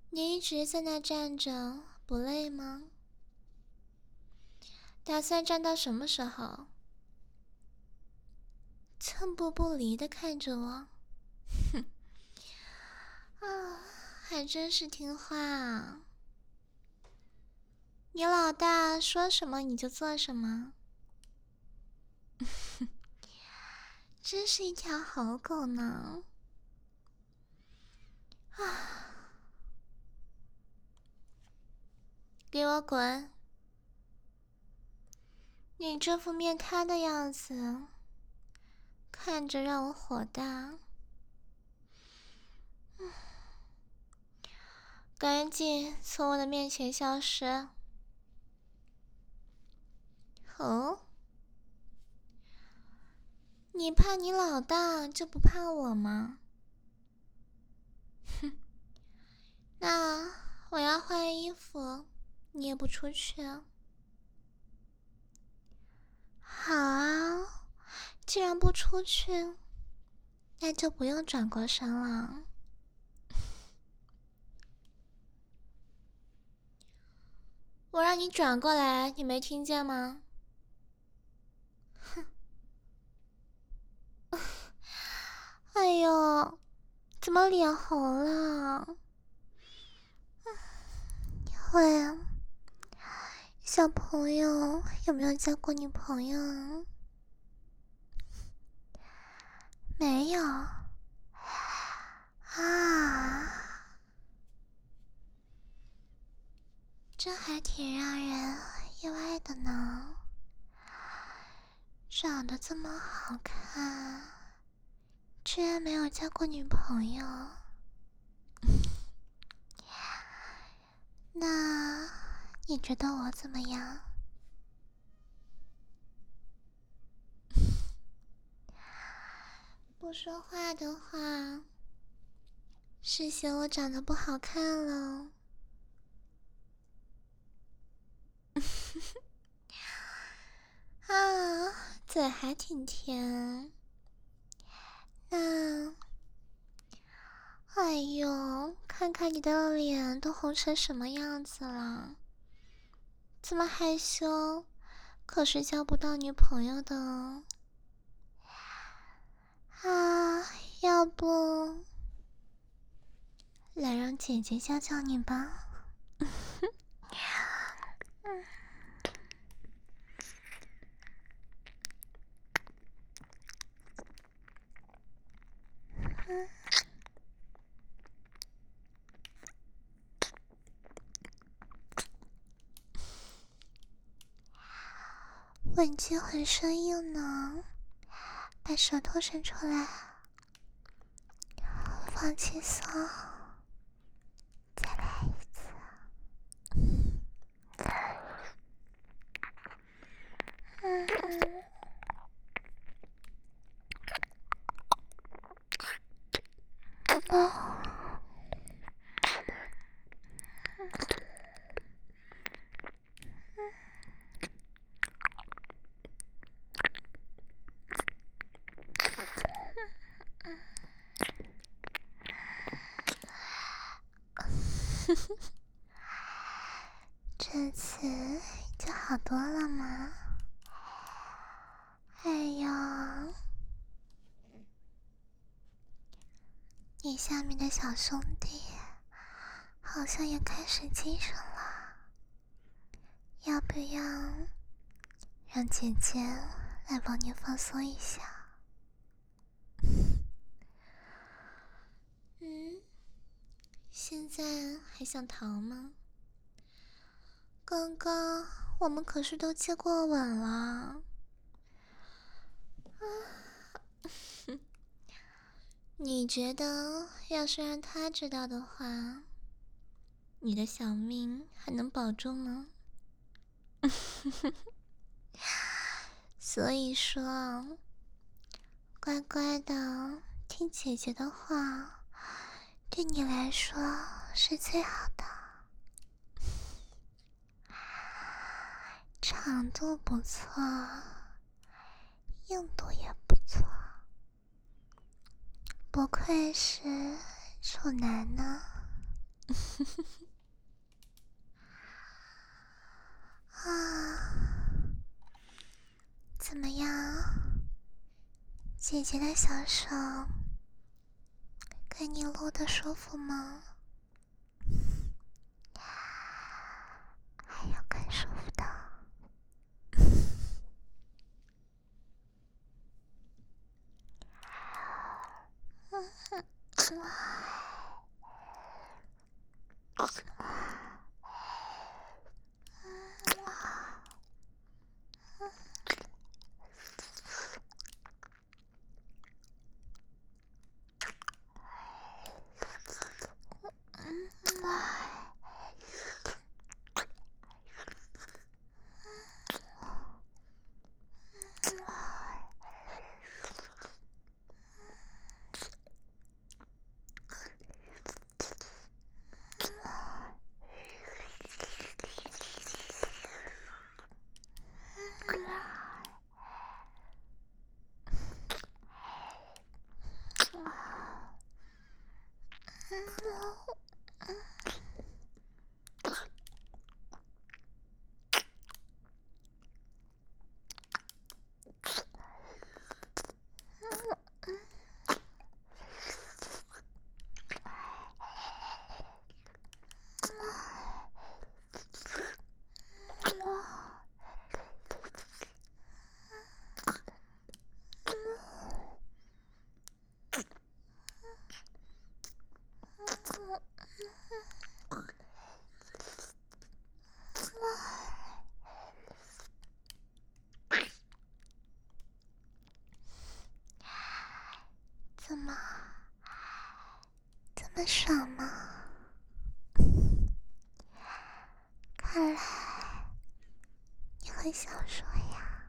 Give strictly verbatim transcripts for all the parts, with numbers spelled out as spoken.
你一直在那站着，不累吗？打算站到什么时候？寸步不离地看着我，哼，啊，还真是听话啊！你老大说什么你就做什么，真是一条好狗呢！啊，给我滚！你这副面瘫的样子，看着让我火大。嗯，赶紧从我的面前消失！哦，你怕你老大就不怕我吗？哼，那我要换衣服，你也不出去。好啊，既然不出去，那就不用转过身了。我让你转过来，你没听见吗？哼！哎呦，怎么脸红了？喂，小朋友有没有交过女朋友啊？没有啊，这还挺让人意外的呢。长得这么好看，居然没有交过女朋友。那你觉得我怎么样？不说话的话，是嫌我长得不好看了？啊，嘴还挺甜。那，哎呦，看看你的脸都红成什么样子了，这么害羞，可是交不到女朋友的哦。啊，要不来让姐姐教教你吧。吻肌很生硬呢，把舌头伸出来，放轻松，再来一次。嗯嗯。哦，这次就好多了吗？哎呦，你下面的小兄弟好像也开始精神了，要不要让姐姐来帮你放松一下？嗯，现在还想逃吗？刚刚我们可是都接过吻了。你觉得要是让他知道的话，你的小命还能保住吗？所以说，乖乖的听姐姐的话，对你来说是最好的。长度不错，硬度也不错，不愧是处男呢。 啊，怎么样？姐姐的小手给你撸的舒服吗？还有更舒服的。怎么这么爽吗？看来你很享受呀。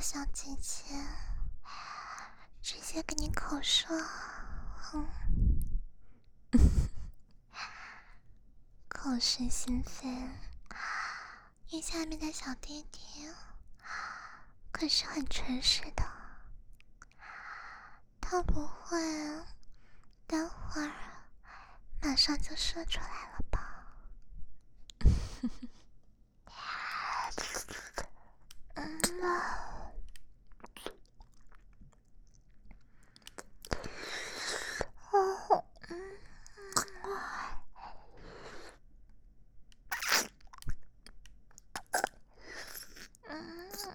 小姐姐，直接给你口说，嗯，口是心非。你下面的小弟弟可是很诚实的，他不会待会儿马上就说出来了吧？嗯哦，嗯嗯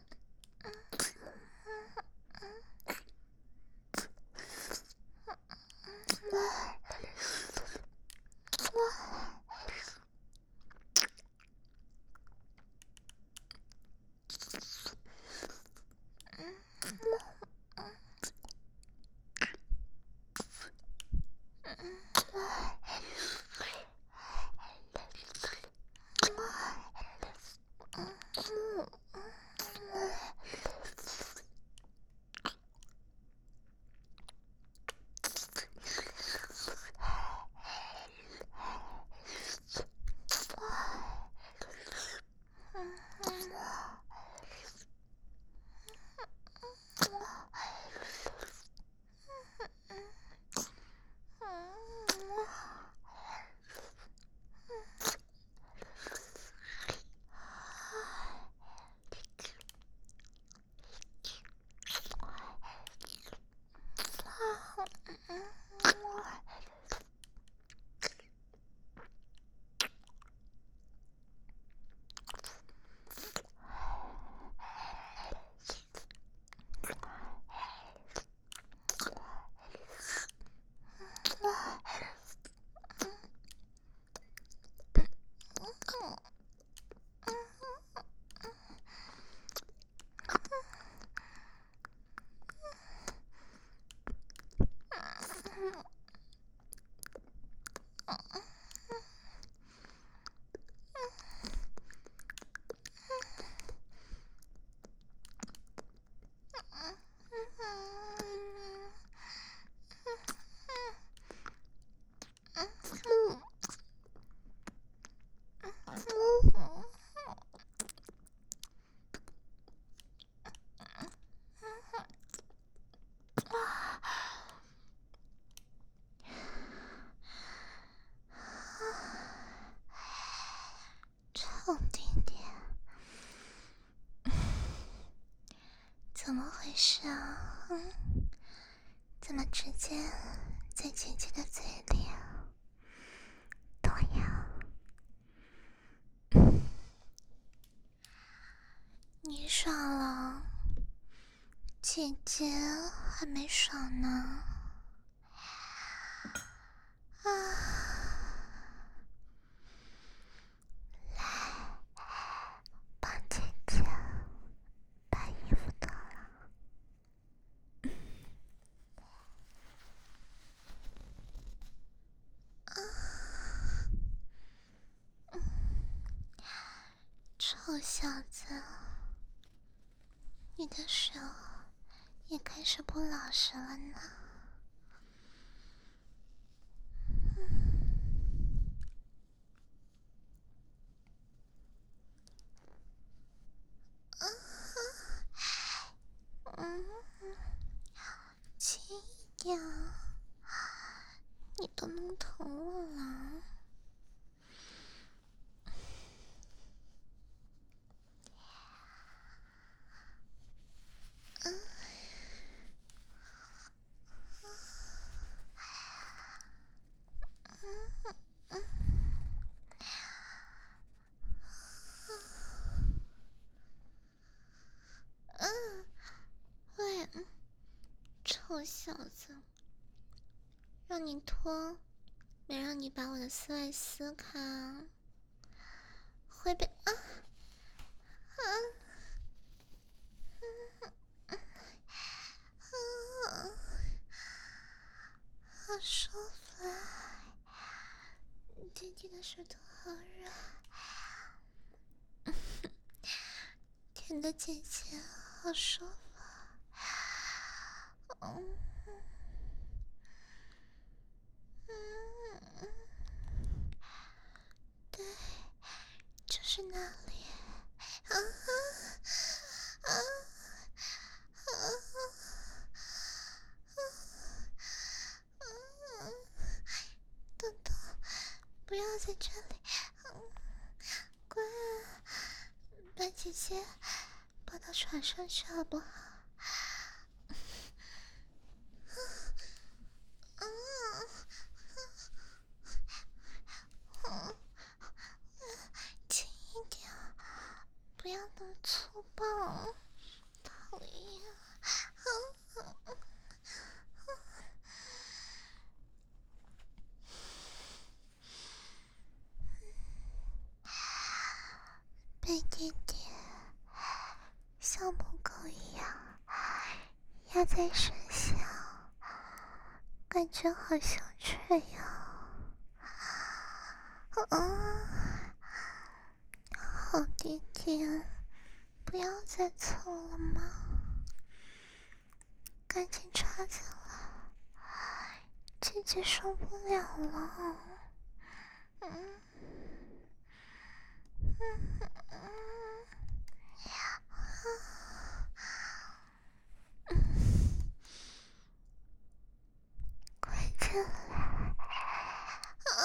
臭弟弟，怎么回事啊？嗯，怎么直接在姐姐的嘴里啊？对呀，你爽了，姐姐还没爽呢。啊，来，帮姐姐把衣服脱了。臭小子，你的手也开始不老实了呢。嗯，轻一点，你都弄疼我了。嗯，嗯，喂，臭小子，让你脱，没让你把我的丝袜撕开啊，会被啊啊啊！好舒服啊！弟弟的舌头好软，舔的姐姐好舒服嗯嗯，对，就是那里。啊啊啊啊！豆豆，不要在这里，乖，把姐姐抱到床上去好不好？轻一点，不要那么粗暴，讨厌。被爹爹像母狗一样压在身下，感觉好像这样。嗯，好爹爹，不要再凑了吗？赶紧插进来，姐姐受不了了。嗯嗯嗯。快进来！啊！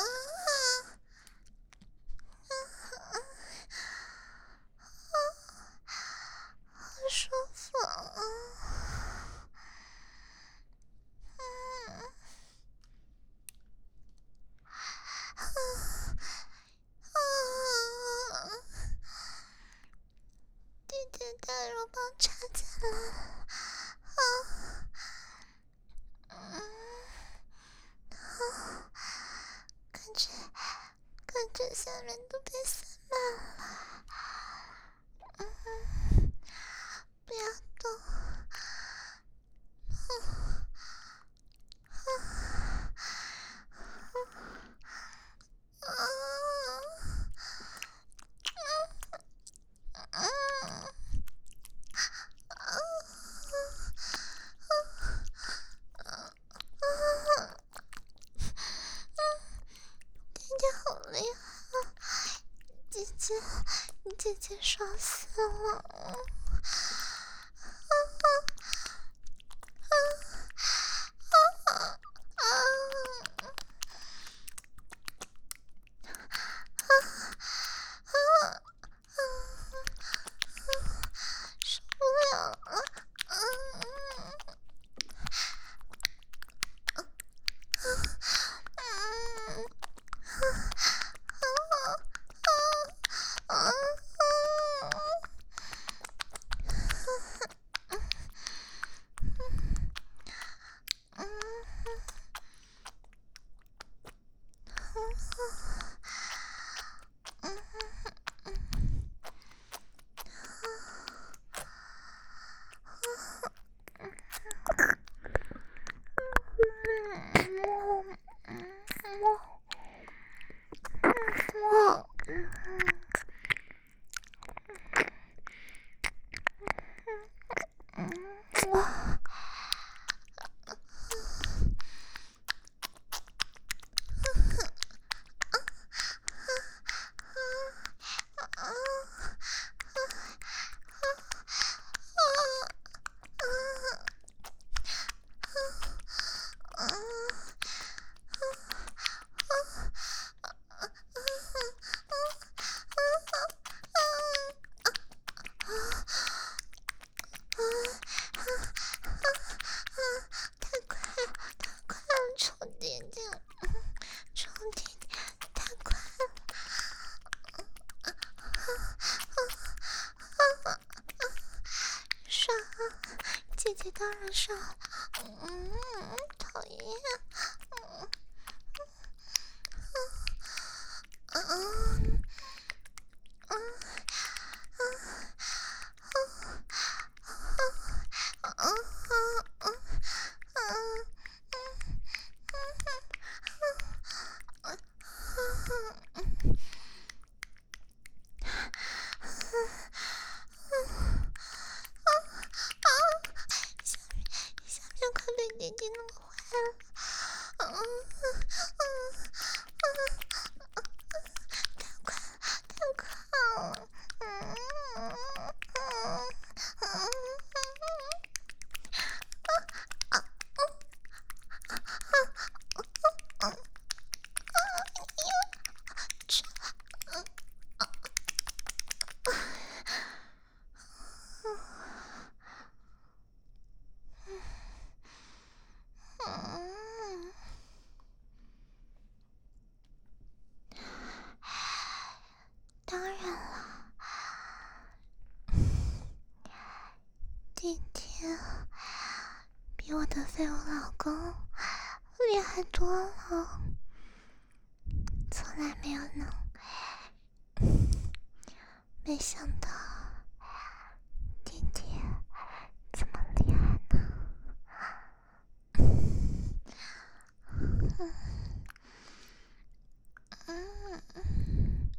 好舒服啊！嗯。啊！弟弟的肉棒插进来！啊！嗯。啊！感觉感觉下面都被塞满了。嗯，不要动。嗯。姐姐好厉害，姐姐，姐姐爽死了！受不了了！姐姐当然爽了，嗯，讨厌，嗯嗯嗯嗯嗯嗯下面下面快被太多了，从来没有能，没想到弟弟这么厉害呢。嗯嗯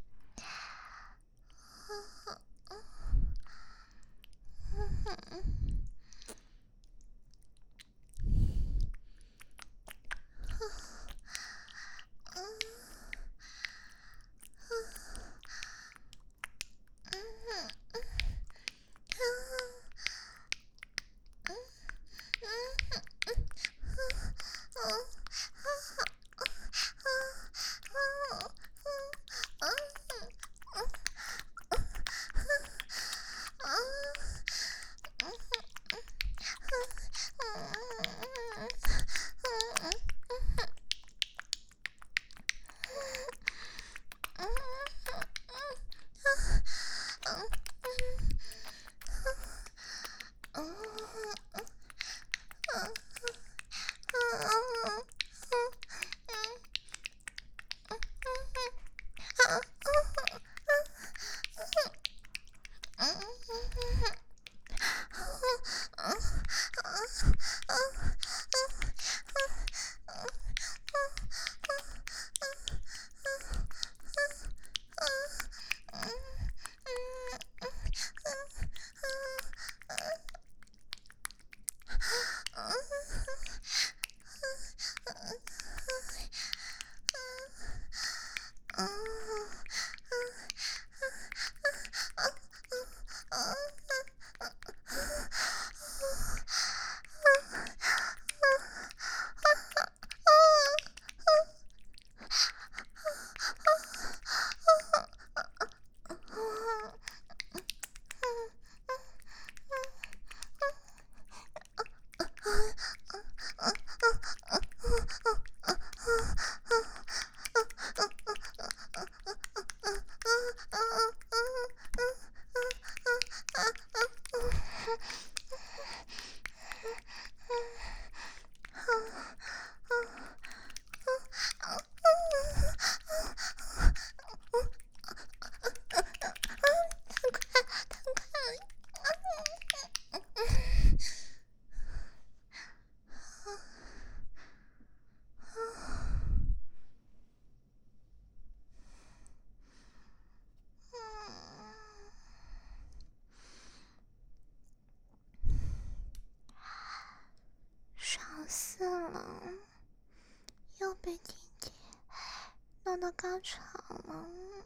死了，又被弟弟弄到高潮了。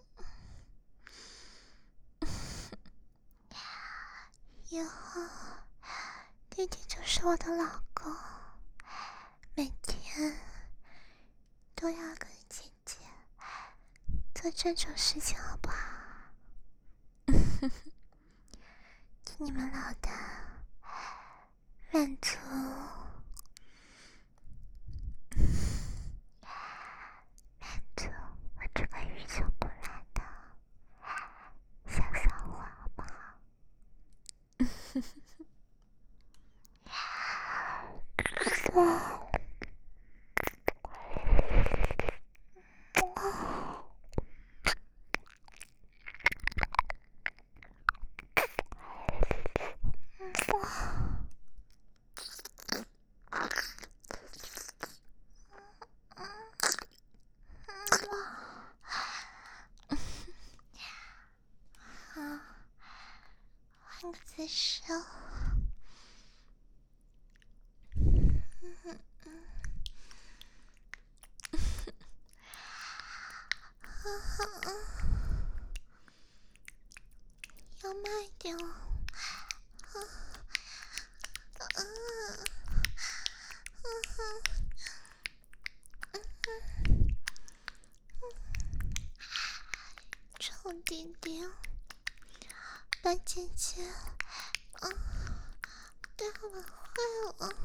以后弟弟就是我的老公，每天都要跟姐姐做这种事情，好不好？听你们老大满足。我这个欲求不来的小骚货，好不好？换个姿势哦。要慢一点哦。臭弟弟，把姐姐啊带玩坏了。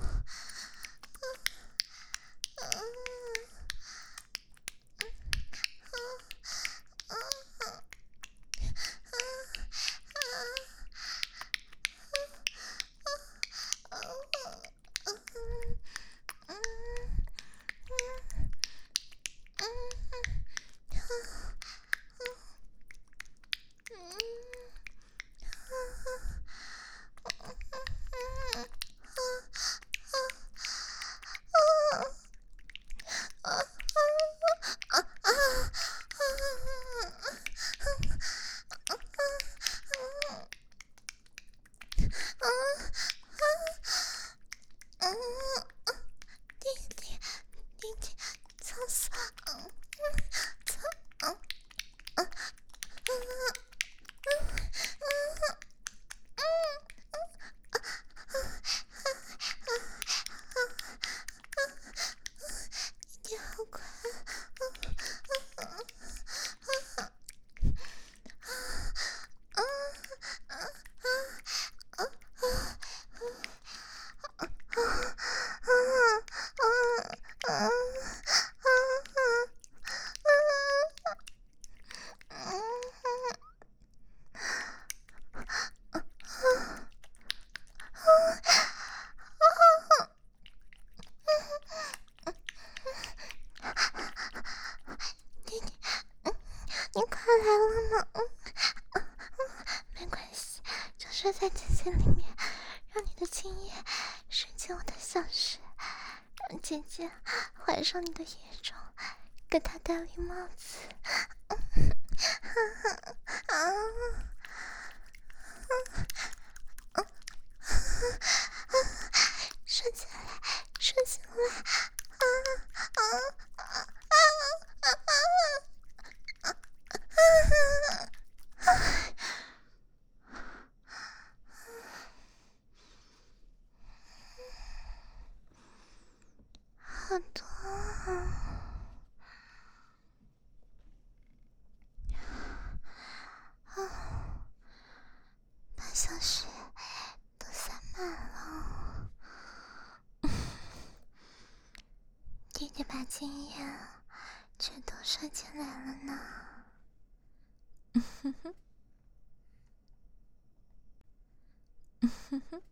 射在姐姐里面，让你的精液射进我的小穴，让姐姐怀上你的野种，给她戴绿帽子。啊！射进来，射进来！啊啊啊啊啊啊！好多啊！啊！把小穴都塞满了，弟弟把精液全都射进来了呢。嗯哼哼，嗯哼哼。